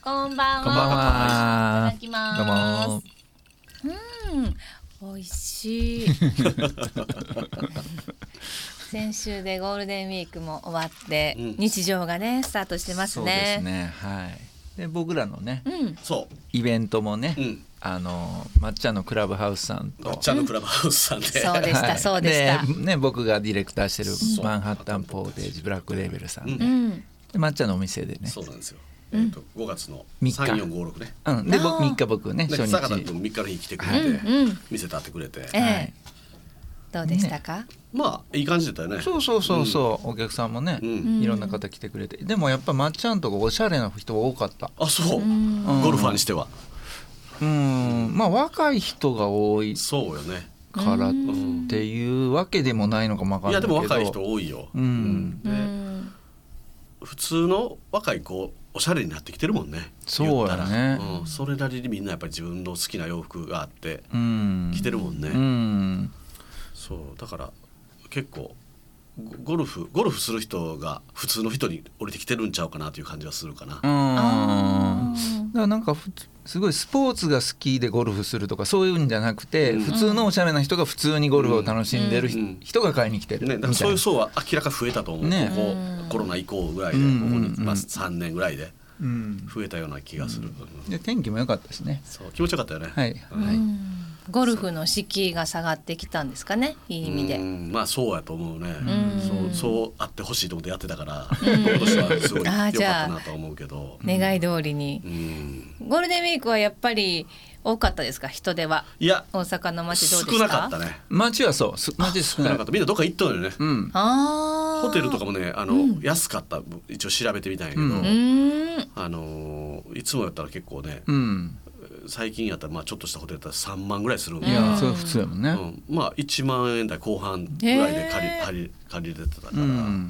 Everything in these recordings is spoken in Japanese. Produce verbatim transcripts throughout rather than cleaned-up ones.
こんばんは。 こんばんは。 いただきます。 どうも。 うん、美味しい。先週でゴールデンウィークも終わって、うん、日常がねスタートしてますね。 そうですね。はい。で僕らのね、 うん、 そうイベントもね、うん、あのまっちゃんのクラブハウスさんと、 まっちゃんのクラブハウスさんで、 うん、そうでした、はい、そうでした。 でね僕がディレクターしてるマンハッタンポーテージブラックレーベルさんで、うん、でまっちゃんのお店でね。 そうなんですよ。えー、とごがつのさん、よん、ご、ろくね、 うん、で僕みっか僕ね初日坂田君みっかの日来てくれて、うん、店立ってくれて、 えーはい、どうでしたか、ね、 まあいい感じだったよね。 そうそうそうそう、うん、お客さんもね、うん、いろんな方来てくれて、でもやっぱまっちゃんとかおしゃれな人が多かった。 あ、そう、うん、ゴルファーにしてはうん、まあ若い人が多いそうよねからっていうわけでもないのかもわかんないけど、 いやでも若い人多いよ、うん、で、うん、普通の若い子おしゃれになってきてるもんね。 そうやね、 うん、それなりにみんなやっぱり自分の好きな洋服があって着てるもんね、うん、そうだから結構ゴルフゴルフする人が普通の人に降りてきてるんちゃうかなという感じはするかな。 うん、あだからなんかすごいスポーツが好きでゴルフするとかそういうんじゃなくて、うん、普通のおしゃれな人が普通にゴルフを楽しんでる人が買いに来てる、 ね、だからそういう層は明らか増えたと思う、ね、ここコロナ以降ぐらいで、ここに、まあ、さんねんぐらいで増えたような気がする、 うん、で天気も良かったしね。 そう気持ちよかったよね、 はい、はい、 ゴルフの敷居が下がってきたんですかね、いい意味で。 うん、まあそうやと思うね、うん、そうそうあってほしいと思ってやってたから、今年はすごい良かったなと思うけど、 願い通りに、うん、ゴールデンウィークはやっぱり多かったですか、人出は。 いや大阪の街どうでした？ 少なかったね。 街はそう街少なかった。 みんなどっか行ったのよね、うん、 あホテルとかもねあの、うん、安かった一応調べてみたんやけど、うん、あのいつもやったら結構ね、うん、最近やったらまあちょっとしたホテルだったらさんまんぐらいするんで、 いやそれは普通やもんね、うん、 まあいちまんえん台後半ぐらいで借り借り借りれてたから、うん、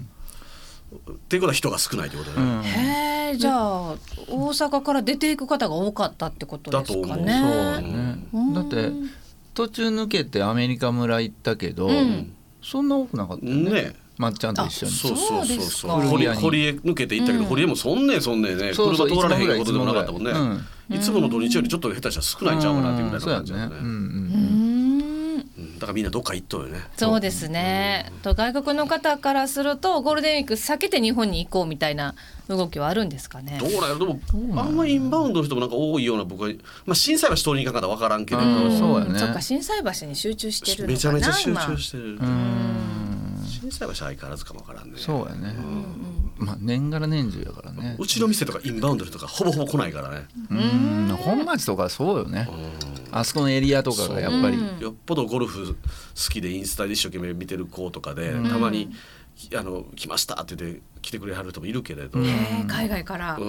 っていうことは人が少ないってことだね、うん、 へえ、じゃあ大阪から出ていく方が多かったってことですかね。 だと思う。そうね、うん、だって途中抜けてアメリカ村行ったけど、うん、そんな多くなかったよね、ねまっちゃんと一緒に。 そうそうそうそう、堀江抜けて行ったけど、うん、堀江もそんねんそんねんね、車通られへんことでもなかったもんね、うん、いつもの土日よりちょっと下手したら少ないんちゃうかなっていうぐらいの感じだよね、うんうんうん、だからみんなどっか行っとるよね。 そうですね、うん、と外国の方からするとゴールデンウィーク避けて日本に行こうみたいな動きはあるんですかね。 どうなんやろ。でもあんまりインバウンドの人もなんか多いような、僕は、まあ、心斎橋通りに行かんかったら分からんけれど、 うん、そうやね、 そっか心斎橋に集中してるのかな。 めちゃめちゃ集中してる、 うん、 心斎橋相変わらずかもわからんね。 そうやね、うん、まあ年がら年中やからね。 うちの店とかインバウンドの人がほぼほぼ来ないからね。 うん、本町とかそうよね、あそこのエリアとかがやっぱりよっぽどゴルフ好きでインスタで一生懸命見てる子とかで、たまにあの来ましたって言って来てくれはる人もいるけれど、 海外から、 うん、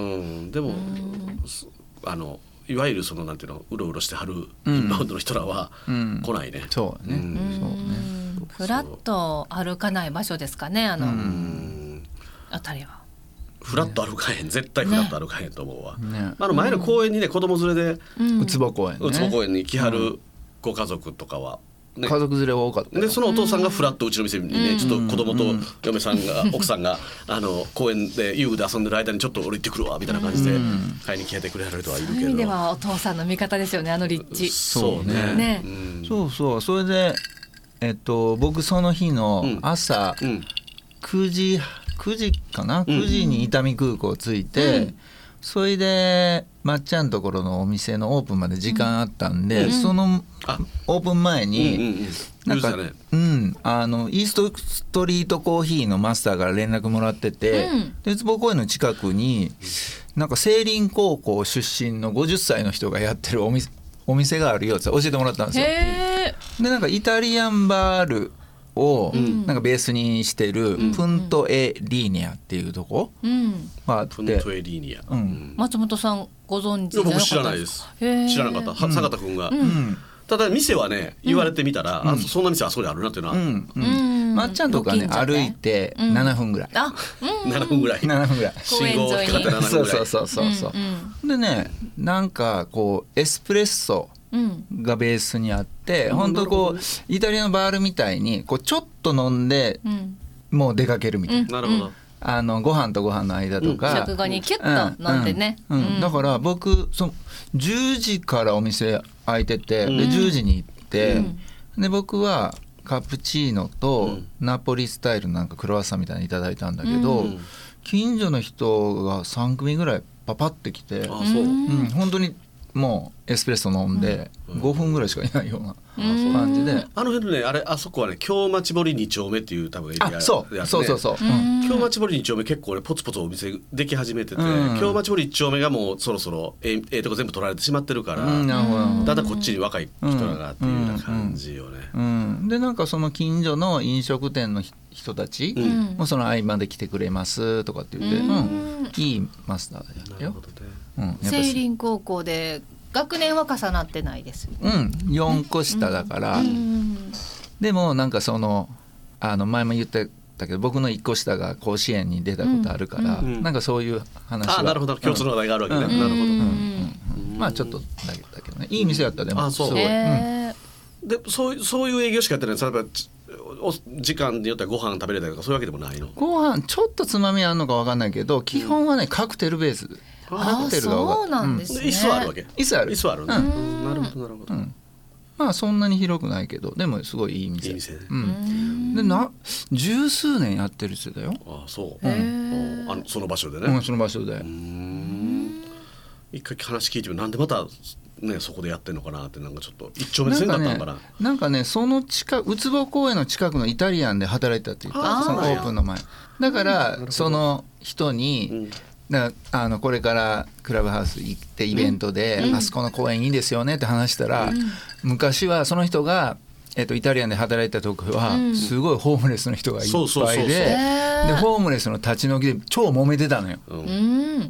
でもあのいわゆるそのなんていうのうろうろしてはるインバウンドの人らは来ないね、 うん、そうね、うん、そうね、フラッと歩かない場所ですかね、あのあたりは。 フラッと歩かへん、絶対フラッと歩かへんと思うわ、ね、あの前の公園にね子供連れで、 うん、うつぼ公園ね、 うつぼ公園に来はるご家族とかは、ね、 家族連れは多かったで、そのお父さんがフラッとうちの店にね、うん、ちょっと子供と嫁さんが、うん、奥さんがあの公園で遊具で遊んでる間にちょっと降りてくるわみたいな感じで買いに来てくれはる人はいるけど、そういう意味ではお父さんの味方ですよね、あの立地。 そうね、 ね、 うん、そうそう。それで、えっと、僕その日の朝、うん、くじくじかな、くじに伊丹空港着いて、うん、それでまっちゃんところのお店のオープンまで時間あったんで、うん、そのオープン前に、うんうんうん、なんか、ね、うん、あのイーストストリートコーヒーのマスターから連絡もらってて、うん、でうつぼ公園の近くになんか聖林高校出身のごじゅっさいの人がやってるお店、お店があるよって教えてもらったんですよ。 へー。 でなんかイタリアンバールをなんかベースにしてるプントエリーニャっていうとこがあって、 プントエリーニャ、うん、 松本さんご存知じゃなかった？ 僕知らないです。知らなかった、うん、坂田君が、うん、ただ店はね言われてみたら、うん、あそんな店あそこにあるなっていうのは、うんうん、まっちゃんとかね歩いてななふんぐらい、うん、 あ、 うん、ななふんぐらいななふんぐらい信号を引っかかってななふんぐらい、 そうそうそうそう、うんうん、でねなんかこうエスプレッソがベースにあって、うん、本当こうイタリアのバールみたいにこうちょっと飲んで、うん、もう出かけるみたいな、 うん、なるほど。 あのご飯とご飯の間とか、 食後にキュッと飲んでね、 うんうんうん、だから僕そのじゅうじからお店開いてて、 うん、 でじゅうじに行って、うん、で僕はカプチーノとナポリスタイルなんかクロワッサンみたいにいただいたんだけど、うん、近所の人がさん組ぐらいパパって来て、 あ、そう、うん、 本当にもうエスプレッソ飲んでごふんぐらいしかいないような感じで、うん、 あの辺ね、あれ、あそこはね、京町堀に丁目っていう多分エリア、 あ、そう、そうそうそう、 うん、京町堀に丁目結構ねポツポツお店でき始めてて、うん、京町堀に丁目がもうそろそろえええとこ全部取られてしまってるから、うん、だんだんこっちに若い人らがっていうような感じよね、 うんうんうん、でなんかその近所の飲食店の人たちもその合間で来てくれますとかって言って、うんうん、いいマスターだよ。 なるほどね、 うん、聖林高校で学年は重なってないです、 うん、よんこ下だから、うん、でもなんかそのあの前も言ってたけど僕のいっこ下が甲子園に出たことあるから、うん、なんかそういう話は、 あ、なるほど、共通の話題があるわけね、うん、なるほど、うんうん、まあちょっとだけだけどね、いい店やったでも、 あ、そう、すごい、えー、でそういうそういう営業しかやってない。例えばお時間によってはご飯食べれたりとかそういうわけでもないの？ ご飯ちょっとつまみあるのか分かんないけど、基本はねカクテルベース、カクテルがそうなんですね、うん、 椅子はあるわけ？ 椅子ある、 椅子あるね、うん、なるほどなるほど、うん、 まあそんなに広くないけどでもすごいいい店、 いい店ね、 うん、でな十数年やってる人だよ。 ああ、そう、うん、あのその場所でね、 うん、その場所で、うーん、一回話聞いてみる。なんでまたね、そこでやってんのかなって、なんかちょっと一丁目線だったのかな。 なんかね、その近く、ウツボ公園の近くのイタリアンで働いてたって言った、そのオープンの前だから、うん、その人に、うん、だあのこれからクラブハウス行ってイベントで、うん、あそこの公園いいですよねって話したら、うん、昔はその人がえっと、イタリアンで働いた時は、うん、すごいホームレスの人がいっぱいで、でホームレスの立ち退きで超揉めてたのよ、うん、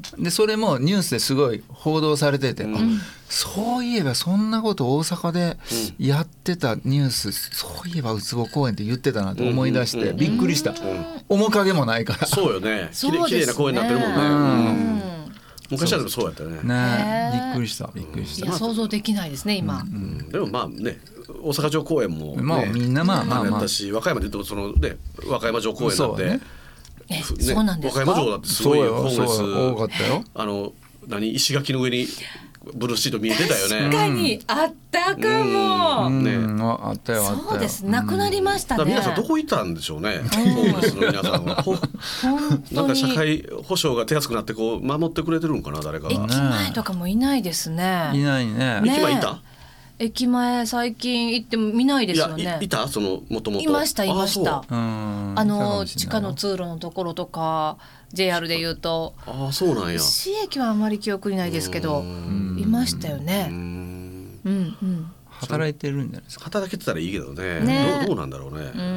でそれもニュースですごい報道されてて、うん、そういえばそんなこと大阪でやってたニュース、うん、そういえばウツボ公園って言ってたなと思い出して、うん、びっくりした、うん、面影もないから。 そうよね、きれい、きれいな公園になってるもんね、うん、昔はでもそうやったね。 ね、びっくりしたびっくりした。 いや想像できないですね今、うんうん、でもまあね、大阪城公園も、ね、 まあ、みんなまあまあまあやったし、和歌山で言うとその、ね、和歌山城公園だって、ねね、そうなんですか。 和歌山城だってすごいホームレス多かったよ。 あの何石垣の上にブルーシート見えてたよね。 確かにあったかも、 うんね、あ, あったよあったよ。 そうです、なくなりましたね。 皆さんどこ行ったんでしょうね、ホームレスの皆さんは。なんか社会保障が手厚くなってこう守ってくれてるのかな、誰かが。 駅前とかもいないですね。 いないね。 駅前いた？ 駅前最近行っても見ないですよね。 いや い, いたそのもともといましたいました。あ, あの地下の通路のところとか ジェイアール でいうと、 あ、そうなんや。 市駅はあまり記憶にないですけどいましたよね。うん、うん、 働いてるんじゃないですか。 働けてたらいいけど ね, ねど, うどうなんだろうね。うん、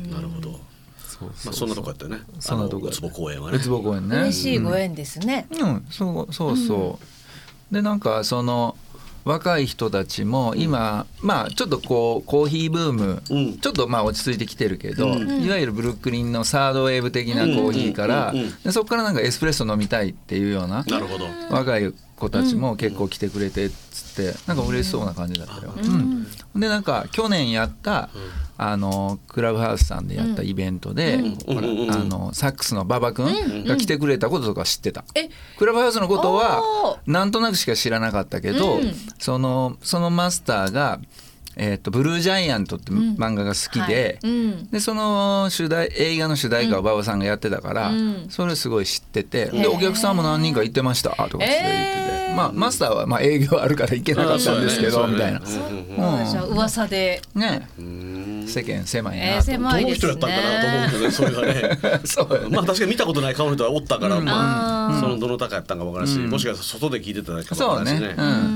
なるほど。そうそうそう、まあ、そんなとこやったよね。そんなとこ。ウツボ公園はね。 ウツボ公園ね。 嬉しいご縁ですね。 うん、うん、そうそうそう。うん、でなんかその若い人たちも今、うん、まあちょっとこうコーヒーブーム、うん、ちょっとまあ落ち着いてきてるけど、うん、いわゆるブルックリンのサードウェーブ的なコーヒーから、でそこからなんかエスプレッソ飲みたいっていうような、 なるほど、 若い子たちも結構来てくれてっつって、なんか嬉しそうな感じだったよ。うんうん、でなんか去年やったあのクラブハウスさんでやったイベントで、うん、あのサックスの馬場くんが来てくれたこととか知ってた。うんうん、クラブハウスのことはなんとなくしか知らなかったけど、うん、そのそのマスターがえー、とブルージャイアントって漫画が好きで、うんはいうん、でその主題映画の主題歌を馬場さんがやってたから、うん、それすごい知ってて、でお客さんも何人か行ってましたとかって言ってて、えーまあ、マスターはまあ営業あるから行けなかったんですけど、みたいな、 うん、噂でね、世間狭いな、 えー、狭いですね。 どの人やったんかなと思うけど、それがねそうまあ確かに見たことない顔の人はおったから、うん、まあ、そのどの高やったんか分からんし、うん、もしかしたら外で聞いてただけかも分からんしね。そうね、うん、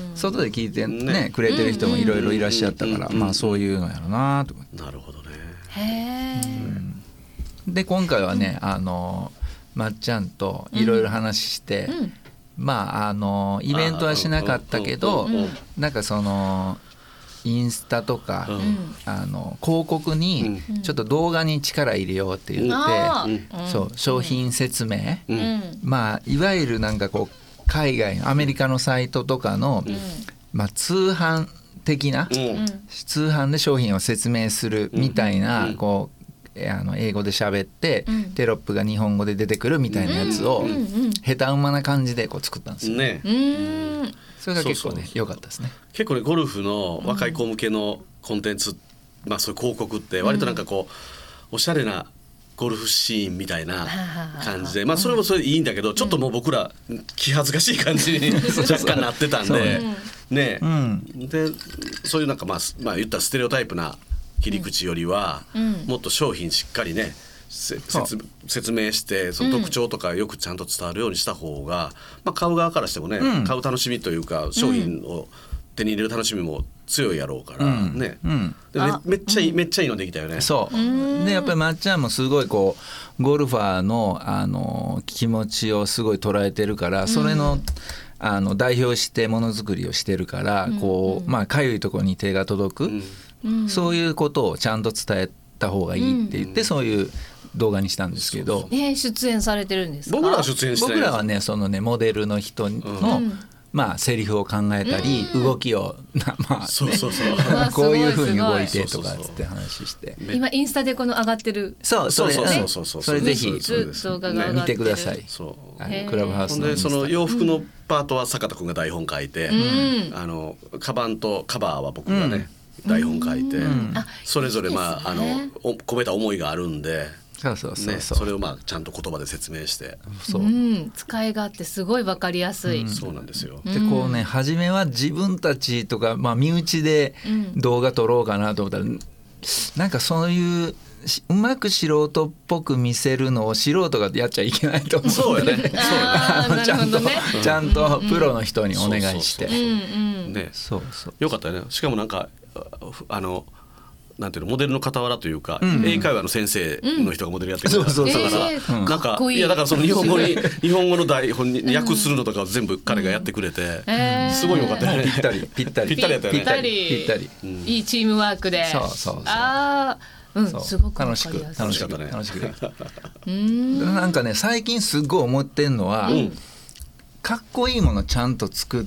外で聞いて ね, ねくれてる人もいろいろいらっしゃったから、まあそういうのやろなと思って。 なるほどね。 へー、 うん、で今回はね、あのまっちゃんといろいろ話して、うん、まああのイベントはしなかったけど、うん、なんかそのインスタとか、うん、あの広告にちょっと動画に力入れようって言って、うん、そう商品説明、うん、まあいわゆるなんかこう海外のアメリカのサイトとかの、うん、まあ、通販的な、うん、通販で商品を説明するみたいな、うん、こうあの英語で喋って、 うん、 テロップが日本語で出てくるみたいなやつを、うんうんうん、下手馬な感じでこう作ったんですよね。うんそれが結構ね良かったですね。 結構ねゴルフの若い子向けのコンテンツ、うん、まあそういう広告って割となんかこう、うん、おしゃれなゴルフシーンみたいな感じで、まあそれもそれでいいんだけど、ちょっともう僕ら気恥ずかしい感じに若干なってたんでね、でそういうなんかまあまあ言ったらステレオタイプな切り口よりはもっと商品しっかりね説, 説明してその特徴とかよくちゃんと伝わるようにした方が、まあ、買う側からしてもね、うん、買う楽しみというか商品を手に入れる楽しみも強いやろうからね、うんうん、で め, めっちゃいい、めっちゃいいのできたよね。 そうでやっぱりまっちゃんもすごいこうゴルファー の, あの気持ちをすごい捉えてるからそれ の,、うん、あの代表してものづくりをしてるからこう、まあ、かゆいところに手が届く、うん、そういうことをちゃんと伝えた方がいいって言って、うん、そういう動画にしたんですけど、 ね、出演されてるんですか？ 僕らは出演してない。 僕らはねそのねモデルの人の、うんまあ、セリフを考えたり、うん、動きをまあ、ね、 そうそうそうこういう風に動いてとかつって話して今インスタでこの上がってるそうそれそうそうそうそうそれぜひ動画が上がってる、ね、 見てください。 そうクラブハウスのインスタでその洋服のパートは坂田君が台本書いて、うん、あのカバンとカバーは僕がね、うん、台本書いて、うん、それぞれまあ、いいですね、あの込めた思いがあるんでそうそうそうそう、 ね、それをまあちゃんと言葉で説明してそう、うん、使い勝手すごい分かりやすい、うん、 そうなんですよ。 でこうね初めは自分たちとか、まあ、身内で動画撮ろうかなと思ったら、うん、なんかそういううまく素人っぽく見せるのを素人がやっちゃいけないと思う。 そうよねちゃんとちゃんとプロの人にお願いしてそうそうよかったよね。しかもなんかあのなんていうのモデルの傍らというか、うん、英会話の先生の人がモデルやってるから、うん、そうそうそうそう、えー、なんかいやだからその日本語に日本語の台本に訳するのとかを全部彼がやってくれて、うん、すごいよかったよね。 ぴったりぴったりぴったりやったよね。 ぴったりぴったり、うん、いいチームワークでそうそうそうあうん、すごく楽しく楽しく楽しくできたなんかね最近すごい思ってんのは、うん、かっこいいものちゃんと作って、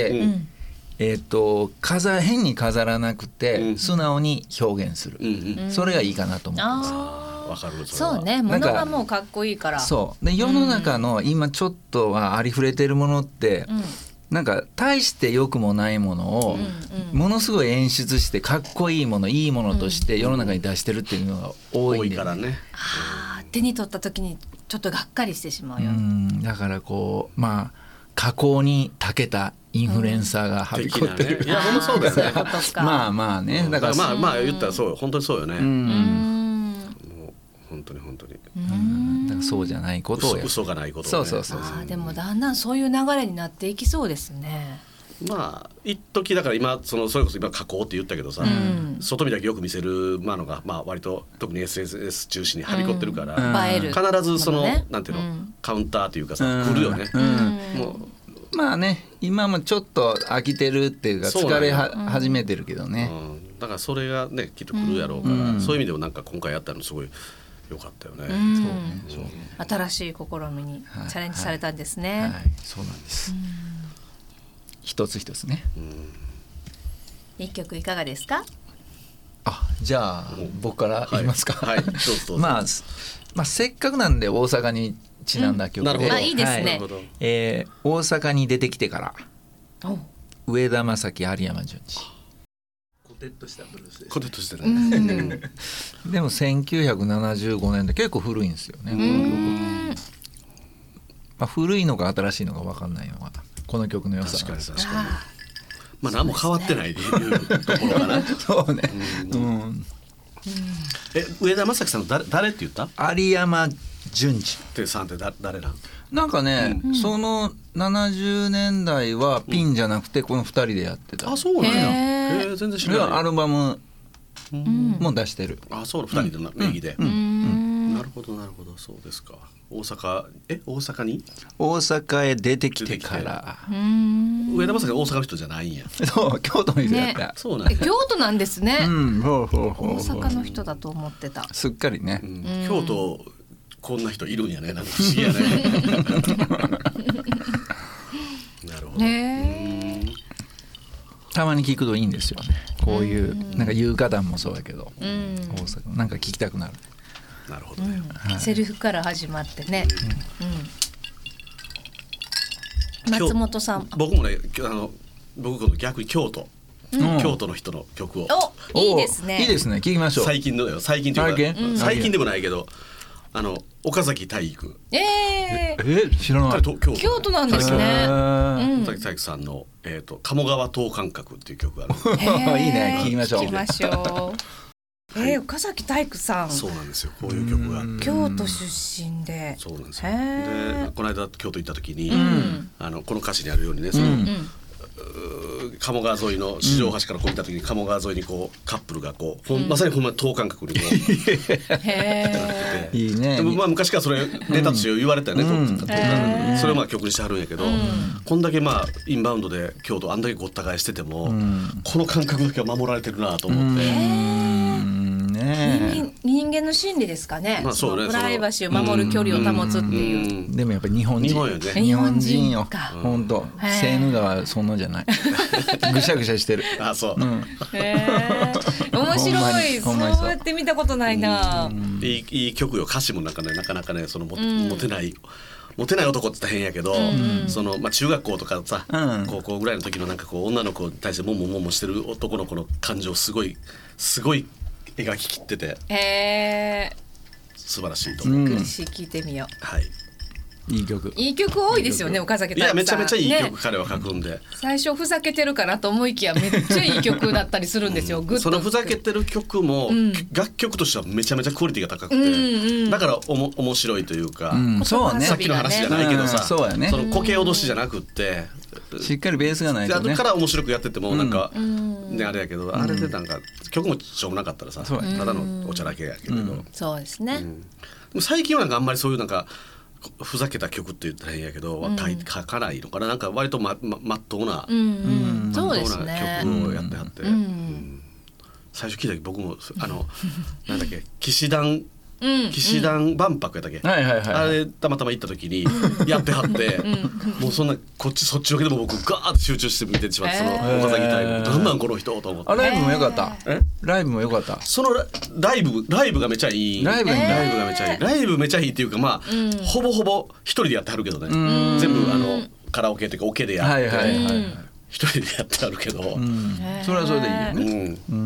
うんえー、と飾変に飾らなくて、うん、素直に表現する、うんうん、それがいいかなと思ってます。 あわかるそそうね物がもうかっこいいからそうで世の中の今ちょっとはありふれてるものって、うん、なんか大して良くもないものを、うんうん、ものすごい演出してかっこいいものいいものとして世の中に出してるっていうのが多いんで、ね、 多いからね、 あ手に取った時にちょっとがっかりしてしまうよ。 うんだからこうまあ加工に長けたインフルエンサーがはびこってる、 うん、いや本当そうだよねまあまあねだからまあまあ言ったらそう本当にそうよね。うんもう本当に本当にうんだからそうじゃないことをやる嘘がないことを、ね、そうそうそうそうあでもだんだんそういう流れになっていきそうですね。 まあ一時だから今そのそれこそ今加工って言ったけどさ、うん、外見だけよく見せるのがまあ割と特に エスエヌエス 中心にはびこってるから、 うん、映える必ずその、ね、なんていうの、うん、カウンターというかさ、うん、来るよね、うん、もうまあね今もちょっと飽きてるっていうか疲れは始めてるけどね、 うん、だからそれがねきっと来るやろうから、うん、そういう意味でもなんか今回やったのすごい良かったよね、うん、そうねそうね新しい試みにチャレンジされたんですね、はいはいはい、そうなんです、うん一つ一つね、うん、 一曲いかがですか？ あじゃあ僕から言いますか、 はいはい、どうぞどうぞまあ、まあせっかくなんで大阪にちなんだ曲で、うん、なるほど、 あいいですね、 はいえー、大阪に出てきてから上田正樹有山淳二コテッとしたブルースです、ね、 コテッとしてねでもせんきゅうひゃくななじゅうごねんで結構古いんですよねこの曲、まあ、古いのか新しいのか分かんないのがこの曲の良さなんです。 確かに確かにまあ何も変わってないというところかなそうね、うんうん、 え上田正樹さんの 誰, 誰って言った？ 有山淳二ってさんって誰なん？ なんかね、うん、そのななじゅうねんだいはピンじゃなくてこのふたりでやってた、 うん、あそうなんやへー全然知らない。 アルバムも出してる、 うん、あそうふたりで名義で、うんうん、なるほどなるほどそうですか。大阪え大阪に大阪へ出てきてから上田正樹大阪の人じゃないんや。 そう京都の人やった、 ね、そうなん京都なんですね、うん、ほうほうほうほう大阪の人だと思ってた。 すっかりね、 うん、京都こんな人いるんやねなんか不思議やねなるほど、ね、 たまに聞くといいんですよねこういうなんか優香団もそうだけど、うん、大阪なんか聞きたくなる。 なるほどね、 うんはい、セリフから始まってね、うんうん、松本さん僕もねあの僕この逆に京都、うん、京都の人の曲をおいいですねいいですね聞きましょう。 最近のよ最近というか、うん、最近でもないけどあの岡崎体育えー、 え知らない。 京都、京都なんですね。 岡崎体育さんの、えーと、鴨川等間隔っていう曲があるいいね聞きましょう。 聞きましょうえー、岡崎体育さんそうなんですよこういう曲が京都出身でそうなんですよでこの間京都行った時に、うん、あのこの歌詞にあるようにねその、うん鴨川沿いの四条橋からこう見た時に鴨川沿いにこうカップルがこう、うん、まさにほんま等間隔にこうへいいね。 でもまあ昔からそれネタとして言われたよね、うん、それをまあ曲にしてはるんやけど、うん、こんだけまあインバウンドで京都あんだけごった返してても、うん、この感覚だけは守られてるなと思って、 うんね、人, 人間の心理ですかね、まあそうね、そのプライバシーを守る距離を保つっていう、 うんうん、でもやっぱり日本人日本よ、ね、 日本人よ本当セーヌ川はそんなじゃないぐしゃぐしゃしてるあそう、うん、 へー面白いそうやって見たことないな、うん、 いい、いい曲よ歌詞もなんかねなかなかねそのモテ、うん、モテないモテない男って言ったら変やけど、うんそのまあ、中学校とかさ、うん、高校ぐらいの時のなんかこう女の子に対してモモモモしてる男の子の感情すごいすごい描ききってて、 へー素晴らしいと思う、 うん、聞いてみよう。 はいいい曲いい曲多いですよね岡崎体育さん。 いやめちゃめちゃいい曲、ね、彼は書くんで最初ふざけてるかなと思いきやめっちゃいい曲だったりするんですよ、うん、グッとそのふざけてる曲も、うん、楽曲としてはめちゃめちゃクオリティが高くて、うんうん、だからおも面白いというか、うん、 そうね、 さっきの話じゃないけどさ、うん、 そうやね、 そのこけ脅しじゃなくってしっかりベースがないとねだから面白くやっててもなんか、うん、ねあれやけど、うん、あれでなんか曲もしょうもなかったらさ、うん、ただのおちゃらけやけど、うん、 そうですね、うん、 でも最近はなんかあんまりそういうなんかふざけた曲って言ったらいいんやけど、うん、書かないのかななんか割とまままっとうな、 うんうん、そうですね曲をやってはって、うんうん、最初聞いた時僕もあのなんだっけ騎士団騎士団万博やったっけ、 はいはいはい、 あれたまたま行った時にやってはってもうそんなこっちそっちのけでも僕ガーッと集中して見てしまって、その岡崎体育なんなんこの人と思って、 あライブも良かった、えライブも良かった、 そのライブライブがめちゃいいライブ、 ライブがめちゃいいライブめちゃいいっていうかまあ、うん、ほぼほぼ一人でやってはるけどね、全部あのカラオケっていうかオケでやって、はいはいはい、一人でやってあるけど、うん、 それはそれでいいよね、 うん、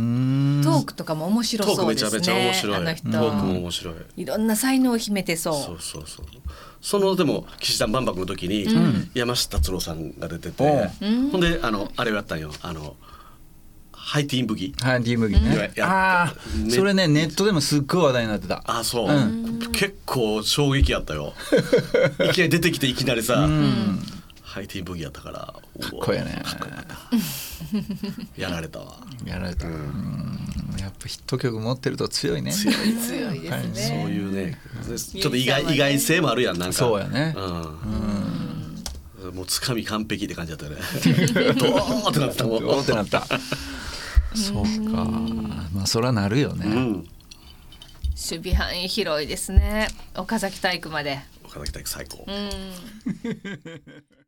トークとかも面白そうですね。 トークめちゃめちゃ面白い、 あの人トークも面白い、 いろんな才能を秘めてそう。 そうそうそう。そのでも騎士団万博の時に、うん、山下達郎さんが出てて、うん、ほんであのあれをやったんよ、あのハイティーンブギハイティーンブギね、うん、ああそれねネットでもすっごい話題になってた。 あそう、うん、結構衝撃やったよいきなり出てきていきなりさ、うんハイティーンブギやったからかっこいいねやられたわやられた、うん、やっぱヒット曲持ってると強いね強い強いですね、 そういうねちょっと意外、ね、意外性もあるやんなんかそうやね、うんうん、もうつかみ完璧って感じだったよねドーってなったもんドーってなったそうかまあそらなるよね、うん、 守備範囲広いですね岡崎体育まで。 岡崎体育最高、 うん